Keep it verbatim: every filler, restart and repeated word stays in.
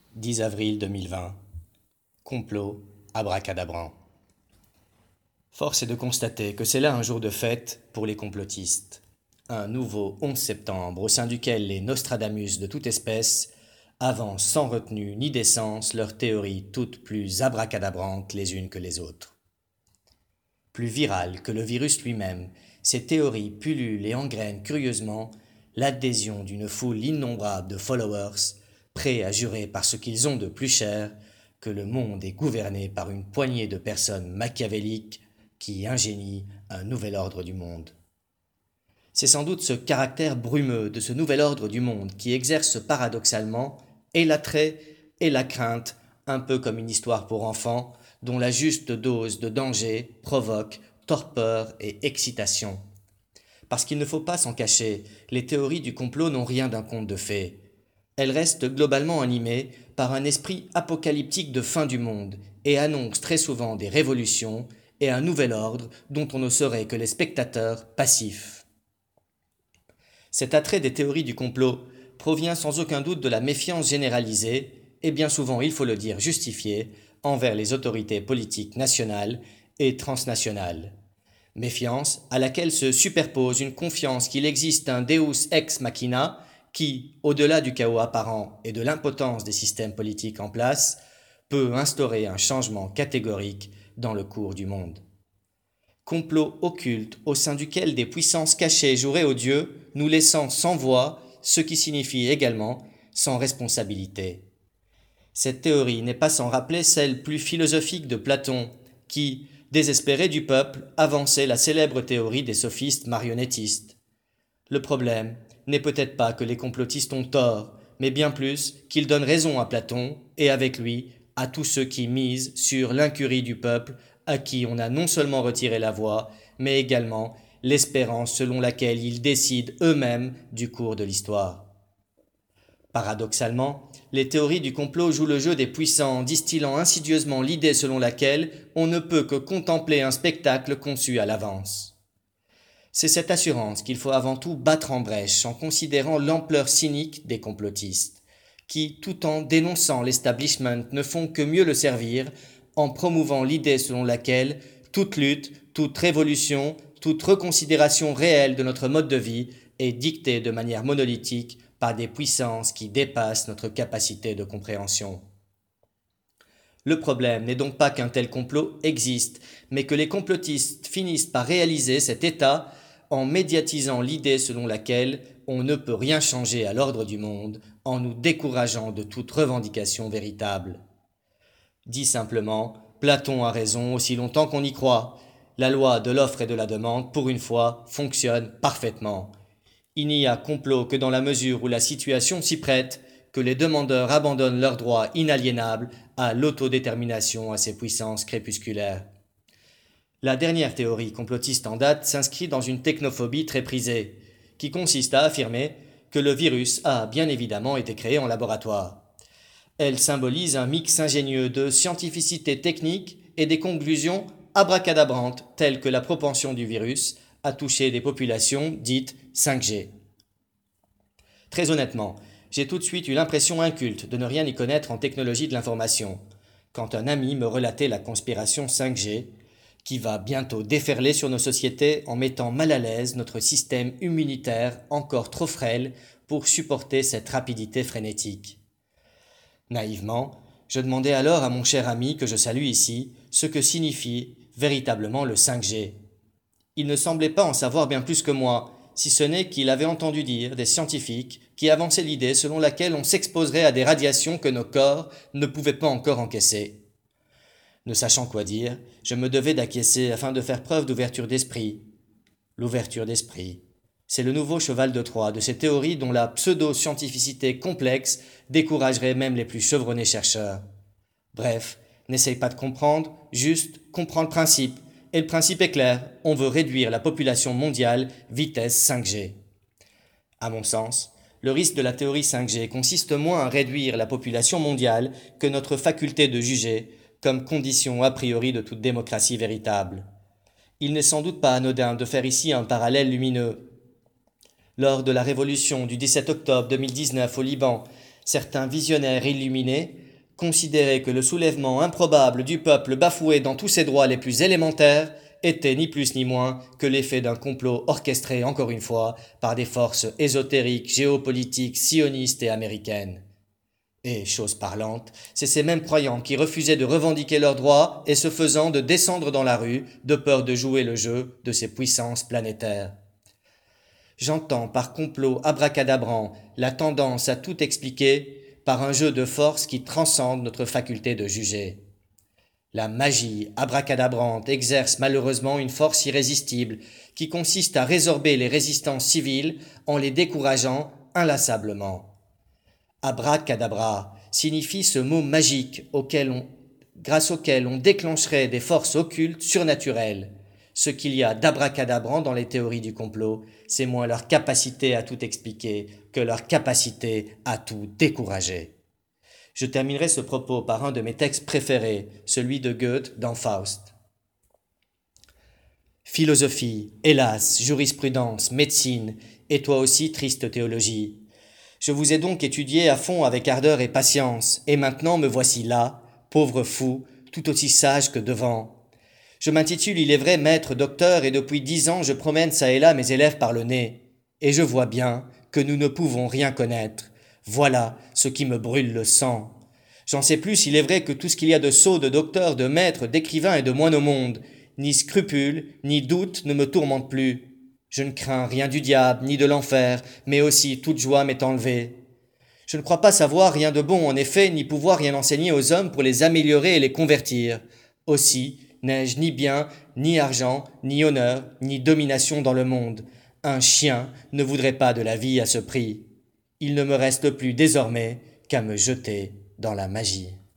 dix avril deux mille vingt. Complot abracadabrant. Force est de constater que c'est là un jour de fête pour les complotistes. Un nouveau onze septembre au sein duquel les Nostradamus de toute espèce avancent sans retenue ni décence leurs théories toutes plus abracadabrantes les unes que les autres. Plus virales que le virus lui-même, ces théories pullulent et engrainent curieusement l'adhésion d'une foule innombrable de followers, prêts à jurer par ce qu'ils ont de plus cher que le monde est gouverné par une poignée de personnes machiavéliques qui ingénient un nouvel ordre du monde. C'est sans doute ce caractère brumeux de ce nouvel ordre du monde qui exerce paradoxalement et l'attrait et la crainte, un peu comme une histoire pour enfants, dont la juste dose de danger provoque torpeur et excitation. Parce qu'il ne faut pas s'en cacher, les théories du complot n'ont rien d'un conte de fées. Elles restent globalement animées par un esprit apocalyptique de fin du monde et annoncent très souvent des révolutions et un nouvel ordre dont on ne serait que les spectateurs passifs. Cet attrait des théories du complot provient sans aucun doute de la méfiance généralisée, et bien souvent, il faut le dire, justifiée, envers les autorités politiques nationales et transnationales. Méfiance à laquelle se superpose une confiance qu'il existe un Deus ex machina qui, au-delà du chaos apparent et de l'impotence des systèmes politiques en place, peut instaurer un changement catégorique dans le cours du monde. Complot occulte au sein duquel des puissances cachées joueraient aux dieux, nous laissant sans voix, ce qui signifie également sans responsabilité. Cette théorie n'est pas sans rappeler celle plus philosophique de Platon, qui, désespéré du peuple, avançait la célèbre théorie des sophistes marionnettistes. Le problème n'est peut-être pas que les complotistes ont tort, mais bien plus qu'ils donnent raison à Platon, et avec lui, à tous ceux qui misent sur l'incurie du peuple, à qui on a non seulement retiré la voix, mais également l'espérance selon laquelle ils décident eux-mêmes du cours de l'histoire. Paradoxalement, les théories du complot jouent le jeu des puissants, distillant insidieusement l'idée selon laquelle on ne peut que contempler un spectacle conçu à l'avance. C'est cette assurance qu'il faut avant tout battre en brèche en considérant l'ampleur cynique des complotistes, qui, tout en dénonçant l'establishment, ne font que mieux le servir en promouvant l'idée selon laquelle toute lutte, toute révolution, toute reconsidération réelle de notre mode de vie est dictée de manière monolithique par des puissances qui dépassent notre capacité de compréhension. Le problème n'est donc pas qu'un tel complot existe, mais que les complotistes finissent par réaliser cet état en médiatisant l'idée selon laquelle on ne peut rien changer à l'ordre du monde en nous décourageant de toute revendication véritable. Dit simplement, Platon a raison aussi longtemps qu'on y croit. La loi de l'offre et de la demande, pour une fois, fonctionne parfaitement. Il n'y a complot que dans la mesure où la situation s'y prête, que les demandeurs abandonnent leurs droits inaliénables à l'autodétermination à ces puissances crépusculaires. La dernière théorie complotiste en date s'inscrit dans une technophobie très prisée, qui consiste à affirmer que le virus a bien évidemment été créé en laboratoire. Elle symbolise un mix ingénieux de scientificité technique et des conclusions abracadabrantes telles que la propension du virus à toucher des populations dites cinq G. Très honnêtement, j'ai tout de suite eu l'impression inculte de ne rien y connaître en technologie de l'information, quand un ami me relatait la conspiration cinq G, qui va bientôt déferler sur nos sociétés en mettant mal à l'aise notre système immunitaire encore trop frêle pour supporter cette rapidité frénétique. Naïvement, je demandai alors à mon cher ami que je salue ici ce que signifie véritablement le cinq G. Il ne semblait pas en savoir bien plus que moi, si ce n'est qu'il avait entendu dire des scientifiques qui avançaient l'idée selon laquelle on s'exposerait à des radiations que nos corps ne pouvaient pas encore encaisser. Ne sachant quoi dire, je me devais d'acquiescer afin de faire preuve d'ouverture d'esprit. L'ouverture d'esprit, c'est le nouveau cheval de Troie de ces théories dont la pseudo-scientificité complexe découragerait même les plus chevronnés chercheurs. Bref, n'essaye pas de comprendre, juste comprends le principe. Et le principe est clair, on veut réduire la population mondiale vitesse cinq G. À mon sens, le risque de la théorie cinq G consiste moins à réduire la population mondiale que notre faculté de juger, comme condition a priori de toute démocratie véritable. Il n'est sans doute pas anodin de faire ici un parallèle lumineux. Lors de la révolution du dix-sept octobre deux mille dix-neuf au Liban, certains visionnaires illuminés considéraient que le soulèvement improbable du peuple bafoué dans tous ses droits les plus élémentaires était ni plus ni moins que l'effet d'un complot orchestré, encore une fois, par des forces ésotériques, géopolitiques, sionistes et américaines. Et, chose parlante, c'est ces mêmes croyants qui refusaient de revendiquer leurs droits et ce faisant de descendre dans la rue, de peur de jouer le jeu de ces puissances planétaires. J'entends par complot abracadabrant la tendance à tout expliquer par un jeu de force qui transcende notre faculté de juger. La magie abracadabrante exerce malheureusement une force irrésistible qui consiste à résorber les résistances civiles en les décourageant inlassablement. Abracadabra signifie ce mot magique auquel on, grâce auquel on déclencherait des forces occultes surnaturelles. Ce qu'il y a d'abracadabrant dans les théories du complot, c'est moins leur capacité à tout expliquer que leur capacité à tout décourager. Je terminerai ce propos par un de mes textes préférés, celui de Goethe dans Faust. Philosophie, hélas, jurisprudence, médecine, et toi aussi triste théologie. Je vous ai donc étudié à fond avec ardeur et patience, et maintenant me voici là, pauvre fou, tout aussi sage que devant. Je m'intitule, il est vrai, maître docteur, et depuis dix ans je promène çà et là mes élèves par le nez, et je vois bien que nous ne pouvons rien connaître. Voilà ce qui me brûle le sang. J'en sais plus, il est vrai, que tout ce qu'il y a de sot, de docteur, de maître, d'écrivain et de moine au monde. Ni scrupule, ni doute ne me tourmentent plus. Je ne crains rien du diable, ni de l'enfer, mais aussi toute joie m'est enlevée. Je ne crois pas savoir rien de bon, en effet, ni pouvoir rien enseigner aux hommes pour les améliorer et les convertir. Aussi, n'ai-je ni bien, ni argent, ni honneur, ni domination dans le monde. Un chien ne voudrait pas de la vie à ce prix. Il ne me reste plus désormais qu'à me jeter dans la magie.